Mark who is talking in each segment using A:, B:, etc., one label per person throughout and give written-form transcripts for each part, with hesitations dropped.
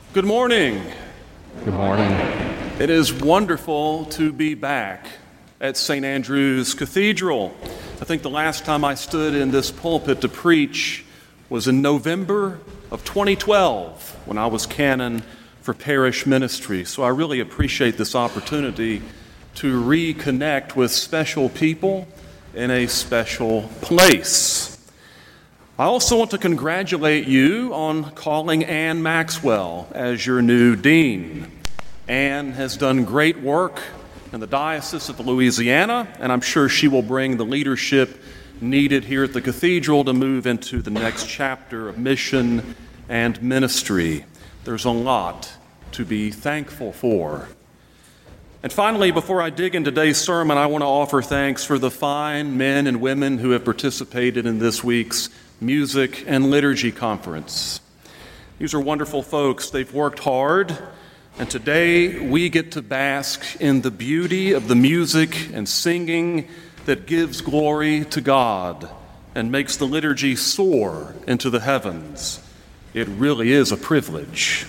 A: Good morning.
B: Good morning.
A: It is wonderful to be back at St. Andrew's Cathedral. I think the last time I stood in this pulpit to preach was in November of 2012 when I was canon for parish ministry. So I really appreciate this opportunity to reconnect with special people in a special place. I also want to congratulate you on calling Ann Maxwell as your new dean. Ann has done great work in the Diocese of Louisiana, and I'm sure she will bring the leadership needed here at the cathedral to move into the next chapter of mission and ministry. There's a lot to be thankful for. And finally, before I dig in today's sermon, I want to offer thanks for the fine men and women who have participated in this week's Music and Liturgy Conference. These are wonderful folks. They've worked hard, and today we get to bask in the beauty of the music and singing that gives glory to God and makes the liturgy soar into the heavens. It really is a privilege.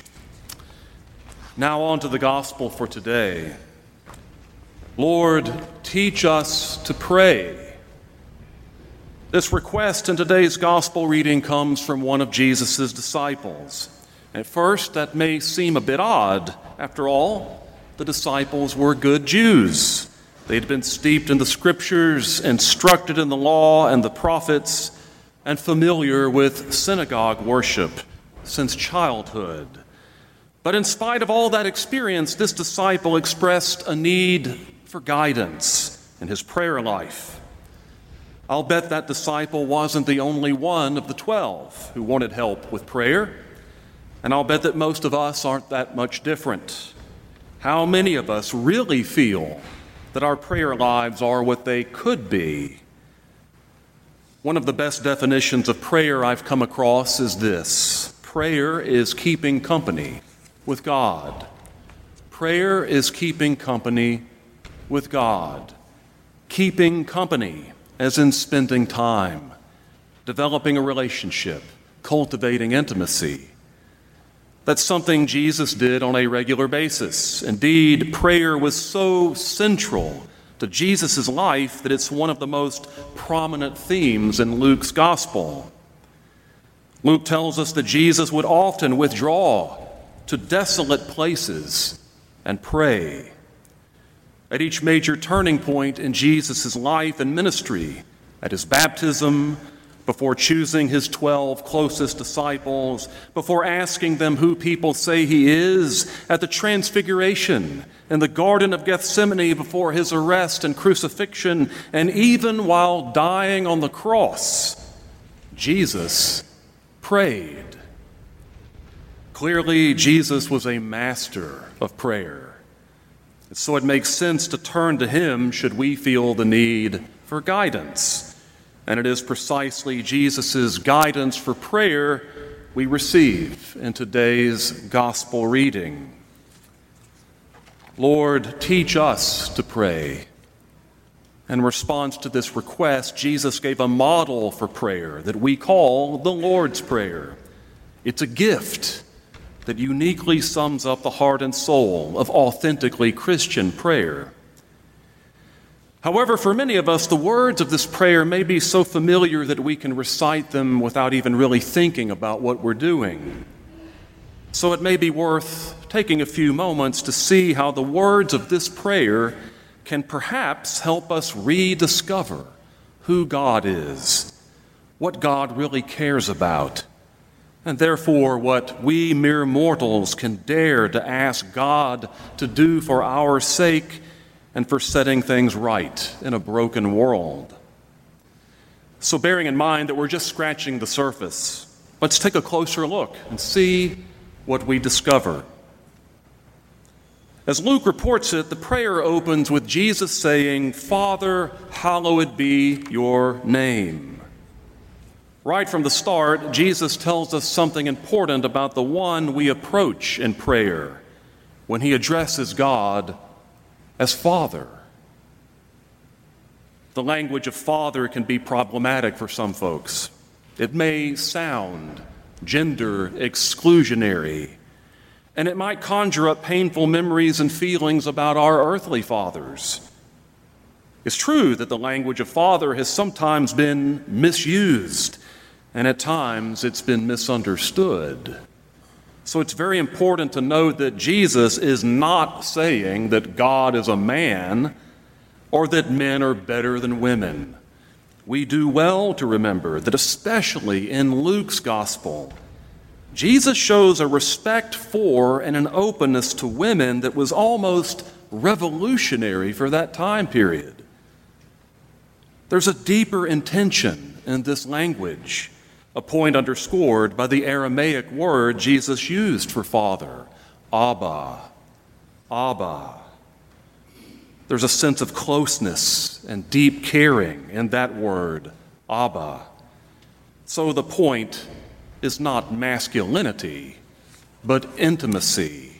A: Now on to the gospel for today. Lord, teach us to pray. This request in today's gospel reading comes from one of Jesus' disciples. At first, that may seem a bit odd. After all, the disciples were good Jews. They'd been steeped in the scriptures, instructed in the law and the prophets, and familiar with synagogue worship since childhood. But in spite of all that experience, this disciple expressed a need for guidance in his prayer life. I'll bet that disciple wasn't the only one of the 12 who wanted help with prayer, and I'll bet that most of us aren't that much different. How many of us really feel that our prayer lives are what they could be? One of the best definitions of prayer I've come across is this: prayer is keeping company with God. Prayer is keeping company with God. Keeping company, as in spending time, developing a relationship, cultivating intimacy. That's something Jesus did on a regular basis. Indeed, prayer was so central to Jesus' life that it's one of the most prominent themes in Luke's gospel. Luke tells us that Jesus would often withdraw to desolate places and pray. At each major turning point in Jesus' life and ministry, at his baptism, before choosing his 12 closest disciples, before asking them who people say he is, at the transfiguration, in the Garden of Gethsemane before his arrest and crucifixion, and even while dying on the cross, Jesus prayed. Clearly, Jesus was a master of prayer. So it makes sense to turn to him should we feel the need for guidance. And it is precisely Jesus' guidance for prayer we receive in today's gospel reading. Lord, teach us to pray. In response to this request, Jesus gave a model for prayer that we call the Lord's Prayer. It's a gift that uniquely sums up the heart and soul of authentically Christian prayer. However, for many of us, the words of this prayer may be so familiar that we can recite them without even really thinking about what we're doing. So it may be worth taking a few moments to see how the words of this prayer can perhaps help us rediscover who God is, what God really cares about, and therefore what we mere mortals can dare to ask God to do for our sake and for setting things right in a broken world. So bearing in mind that we're just scratching the surface, let's take a closer look and see what we discover. As Luke reports it, the prayer opens with Jesus saying, "Father, hallowed be your name." Right from the start, Jesus tells us something important about the one we approach in prayer when he addresses God as Father. The language of Father can be problematic for some folks. It may sound gender exclusionary. and it might conjure up painful memories and feelings about our earthly fathers. It's true that the language of father has sometimes been misused, and at times it's been misunderstood. So it's very important to note that Jesus is not saying that God is a man or that men are better than women. We do well to remember that especially in Luke's gospel, Jesus shows a respect for and an openness to women that was almost revolutionary for that time period. There's a deeper intention in this language, a point underscored by the Aramaic word Jesus used for father, Abba, Abba. There's a sense of closeness and deep caring in that word, Abba. So the point is not masculinity, but intimacy.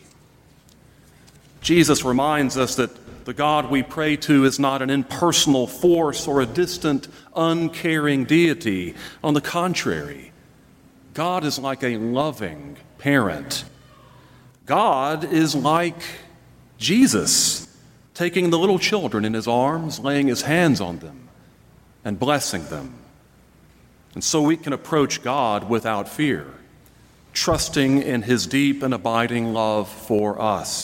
A: Jesus reminds us that the God we pray to is not an impersonal force or a distant, uncaring deity. On the contrary, God is like a loving parent. God is like Jesus, taking the little children in his arms, laying his hands on them, and blessing them. And so we can approach God without fear, trusting in his deep and abiding love for us.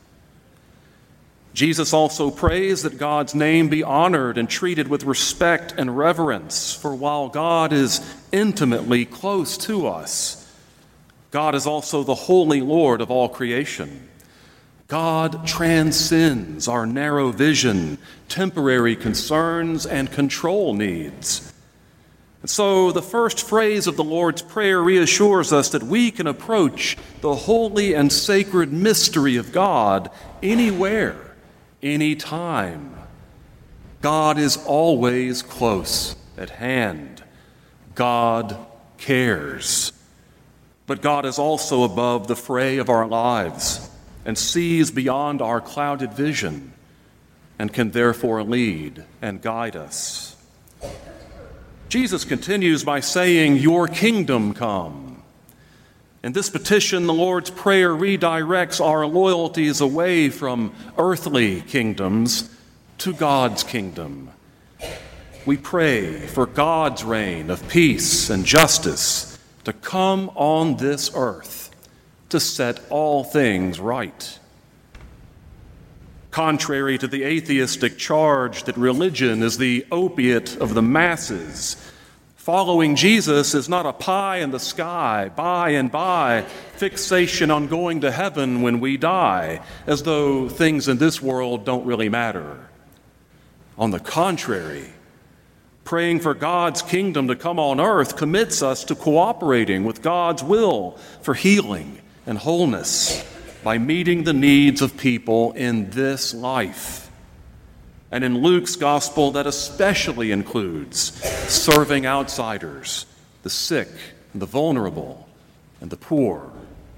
A: Jesus also prays that God's name be honored and treated with respect and reverence, for while God is intimately close to us, God is also the holy Lord of all creation. God transcends our narrow vision, temporary concerns, and control needs. And so the first phrase of the Lord's Prayer reassures us that we can approach the holy and sacred mystery of God anywhere, anytime. God is always close at hand. God cares. But God is also above the fray of our lives and sees beyond our clouded vision and can therefore lead and guide us. Jesus continues by saying, "Your kingdom come." In this petition, the Lord's Prayer redirects our loyalties away from earthly kingdoms to God's kingdom. We pray for God's reign of peace and justice to come on this earth, to set all things right. Contrary to the atheistic charge that religion is the opiate of the masses, following Jesus is not a pie in the sky, by and by fixation on going to heaven when we die, as though things in this world don't really matter. On the contrary, praying for God's kingdom to come on earth commits us to cooperating with God's will for healing and wholeness by meeting the needs of people in this life. And in Luke's gospel, that especially includes serving outsiders, the sick, and the vulnerable, and the poor.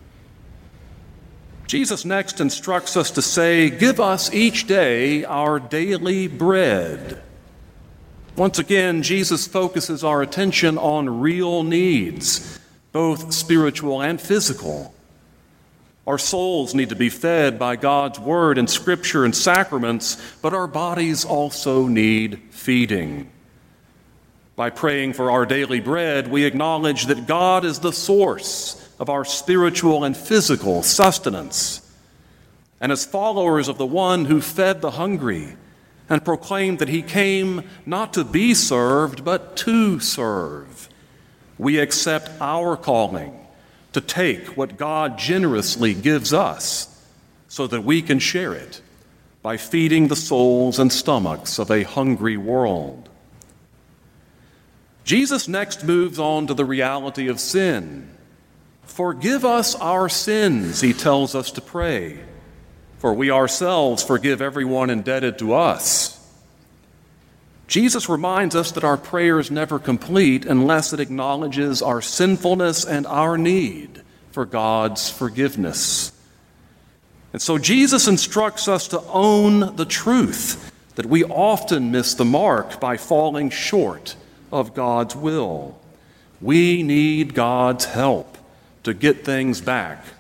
A: Jesus next instructs us to say, "Give us each day our daily bread." Once again, Jesus focuses our attention on real needs, both spiritual and physical. Our souls need to be fed by God's word and scripture and sacraments, but our bodies also need feeding. By praying for our daily bread, we acknowledge that God is the source of our spiritual and physical sustenance. And as followers of the one who fed the hungry and proclaimed that he came not to be served, but to serve, we accept our calling to take what God generously gives us so that we can share it by feeding the souls and stomachs of a hungry world. Jesus next moves on to the reality of sin. "Forgive us our sins," he tells us to pray, "for we ourselves forgive everyone indebted to us." Jesus reminds us that our prayer is never complete unless it acknowledges our sinfulness and our need for God's forgiveness. And so Jesus instructs us to own the truth that we often miss the mark by falling short of God's will. We need God's help to get things back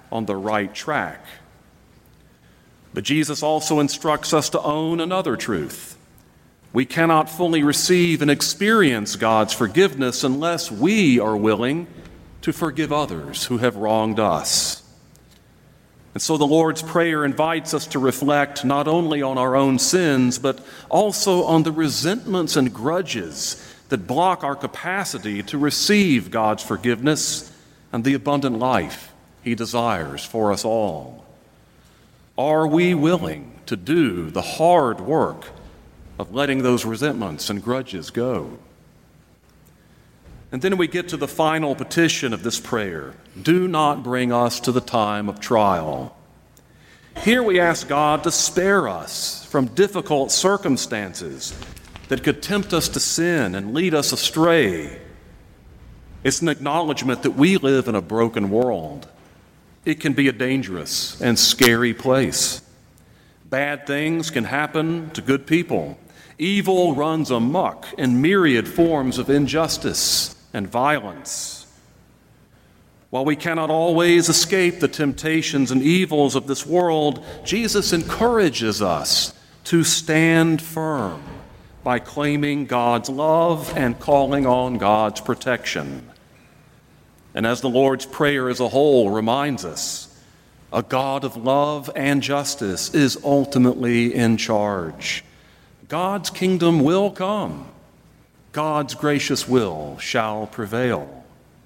A: on the right track. But Jesus also instructs us to own another truth. We cannot fully receive and experience God's forgiveness unless we are willing to forgive others who have wronged us. And so the Lord's Prayer invites us to reflect not only on our own sins, but also on the resentments and grudges that block our capacity to receive God's forgiveness and the abundant life He desires for us all. Are we willing to do the hard work of letting those resentments and grudges go? And then we get to the final petition of this prayer: do not bring us to the time of trial. Here we ask God to spare us from difficult circumstances that could tempt us to sin and lead us astray. It's an acknowledgement that we live in a broken world. It can be a dangerous and scary place. Bad things can happen to good people. Evil runs amok in myriad forms of injustice and violence. While we cannot always escape the temptations and evils of this world, Jesus encourages us to stand firm by claiming God's love and calling on God's protection. And as the Lord's Prayer as a whole reminds us, a God of love and justice is ultimately in charge. God's kingdom will come. God's gracious will shall prevail.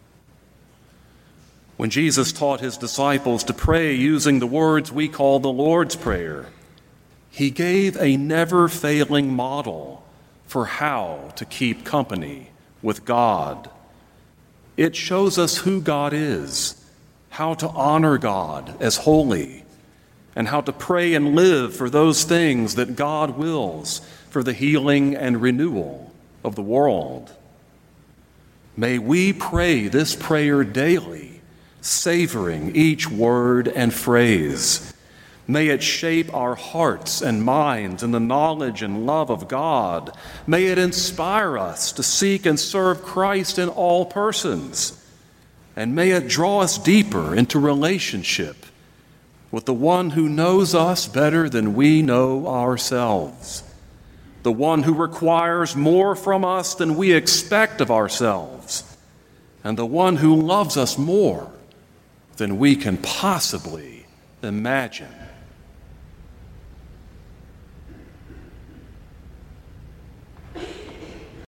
A: When Jesus taught His disciples to pray using the words we call the Lord's Prayer, He gave a never-failing model for how to keep company with God. It shows us who God is, how to honor God as holy, and how to pray and live for those things that God wills for the healing and renewal of the world. May we pray this prayer daily, savoring each word and phrase. May it shape our hearts and minds in the knowledge and love of God. May it inspire us to seek and serve Christ in all persons. And may it draw us deeper into relationship with the one who knows us better than we know ourselves, the one who requires more from us than we expect of ourselves, and the one who loves us more than we can possibly imagine.